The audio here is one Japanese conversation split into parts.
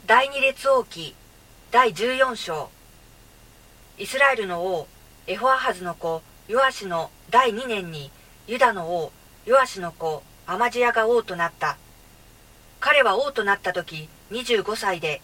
第二列王記第14章。イスラエルの王エホアハズの子ヨアシの第2年にユダの王ヨアシの子アマジヤが王となった。彼は王となった時25歳で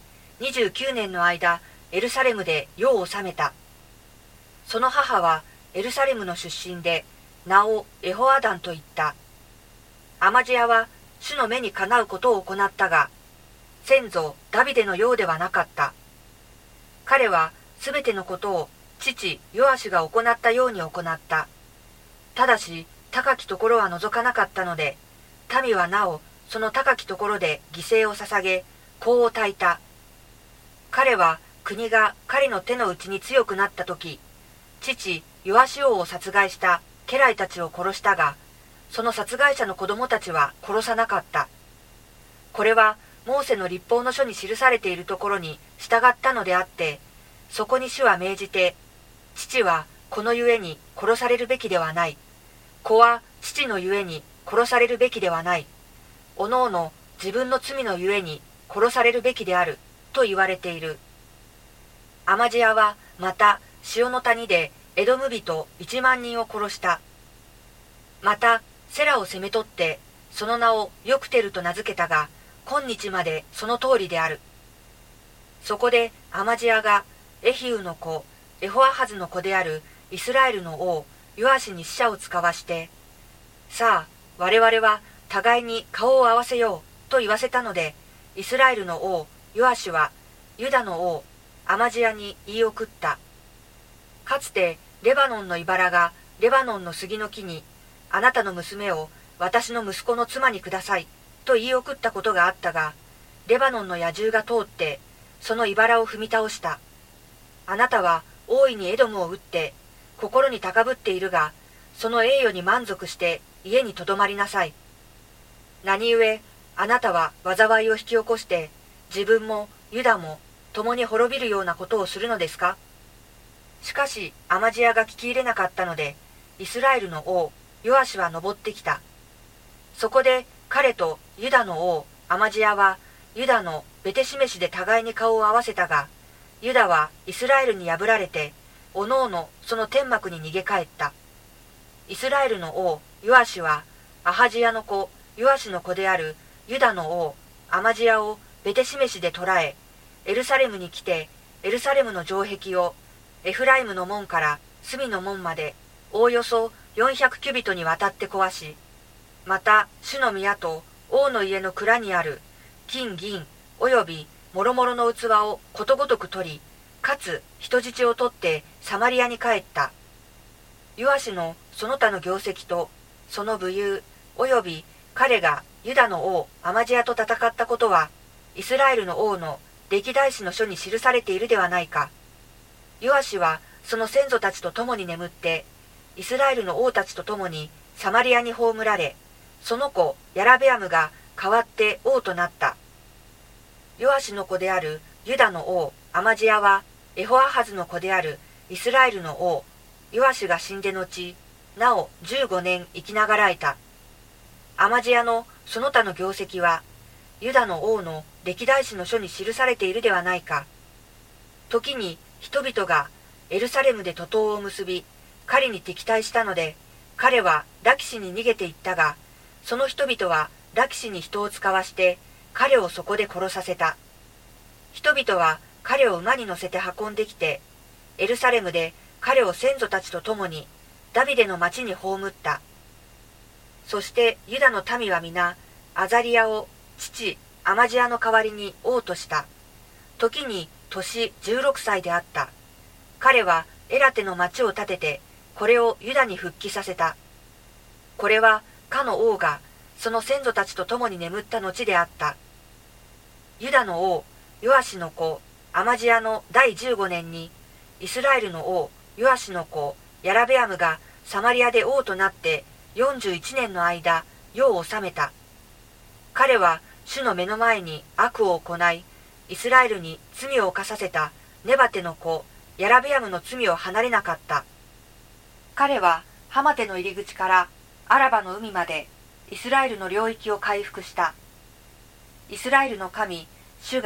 29年の間エルサレムで世を治めた。その母はエルサレムの出身で名をエホアダンと言った。アマジヤは主の目にかなうことを行ったが、先祖ダビデのようではなかった。彼はすべてのことを父ヨアシが行ったように行った。ただし高きところは除かなかったので、民はなおその高きところで犠牲を捧げ、香を焚いた。彼は国が彼の手の内に強くなった時、父ヨアシ王を殺害した家来たちを殺したが、その殺害者の子供たちは殺さなかった。これはモーセの律法の書に記されているところに従ったのであって、そこに主は命じて、父はこのゆえに殺されるべきではない。子は父のゆえに殺されるべきではない。おのおの自分の罪のゆえに殺されるべきである、と言われている。アマジヤはまた塩の谷でエドム人1万人を殺した。またセラを攻め取って、その名をヨクテルと名付けたが、今日までその通りである。そこでアマジヤがエヒウの子エホアハズの子であるイスラエルの王ヨアシに使者を使わして、さあ我々は互いに顔を合わせようと言わせたので、イスラエルの王ヨアシはユダの王アマジヤに言い送った。かつてレバノンの茨がレバノンの杉の木に、あなたの娘を私の息子の妻にくださいと言い送ったことがあったが、レバノンの野獣が通ってその茨を踏み倒した。あなたは大いにエドムを撃って心に高ぶっているが、その栄誉に満足して家にとどまりなさい。何故あなたは災いを引き起こして自分もユダも共に滅びるようなことをするのですか。しかしアマジヤが聞き入れなかったので、イスラエルの王ヨアシは登ってきた。そこで彼とユダの王アマジヤはユダのベテシメシで互いに顔を合わせたが、ユダはイスラエルに破られておのおのその天幕に逃げ帰った。イスラエルの王ヨアシはアハジヤの子ヨアシの子であるユダの王アマジヤをベテシメシで捕らえ、エルサレムに来てエルサレムの城壁をエフライムの門から隅の門までおおよそ400キュビトにわたって壊し、また主の宮と王の家の蔵にある金銀およびもろもろの器をことごとく取り、かつ人質を取ってサマリアに帰った。ヨアシのその他の業績とその武勇および彼がユダの王アマジヤと戦ったことは、イスラエルの王の歴代史の書に記されているではないか。ヨアシはその先祖たちと共に眠って、イスラエルの王たちと共にサマリアに葬られ、その子ヤラベアムが代わって王となった。ヨアシの子であるユダの王アマジヤはエホアハズの子であるイスラエルの王ヨアシが死んで後、なお15年生きながらえた。アマジヤのその他の業績はユダの王の歴代史の書に記されているではないか。時に人々がエルサレムで徒党を結び、彼に敵対したので、彼はラキシに逃げていったが、その人々はラキシに人を使わして彼をそこで殺させた。人々は彼を馬に乗せて運んできて、エルサレムで彼を先祖たちと共にダビデの町に葬った。そしてユダの民は皆アザリヤを父アマジヤの代わりに王とした。時に年16歳であった。彼はエラテの町を建てて、これをユダに復帰させた。これはかの王がその先祖たちと共に眠った後であった。ユダの王ヨアシの子アマジヤの第15年に、イスラエルの王ヨアシの子ヤラベアムがサマリアで王となって41年の間世を治めた。彼は主の目の前に悪を行い、イスラエルに罪を犯させたネバテの子ヤラベアムの罪を離れなかった。彼はハマテの入り口からアラバの海までイスラエルの領域を回復した。イスラエルの神主が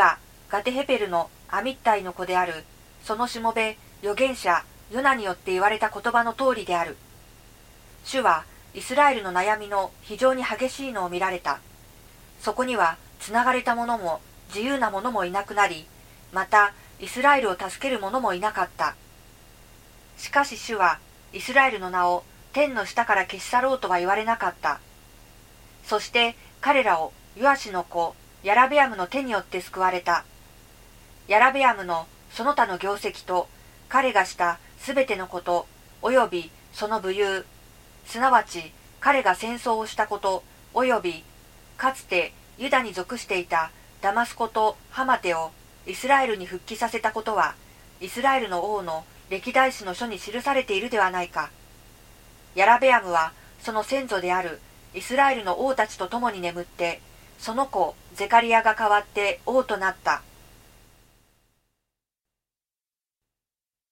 ガテヘペルのアミッタイの子であるそのしもべ預言者ヨナによって言われた言葉の通りである。主はイスラエルの悩みの非常に激しいのを見られた。そこにはつながれた者も自由な者もいなくなり、またイスラエルを助ける者もいなかった。しかし主はイスラエルの名を天の下から消し去ろうとは言われなかった。そして彼らをヨアシの子ヤラベアムの手によって救われた。ヤラベアムのその他の業績と彼がしたすべてのこと、およびその武勇、すなわち彼が戦争をしたこと、およびかつてユダに属していたダマスコとハマテをイスラエルに復帰させたことは、イスラエルの王の歴代史の書に記されているではないか。ヤラベアムはその先祖であるイスラエルの王たちと共に眠って、その子ゼカリヤが代わって王となった。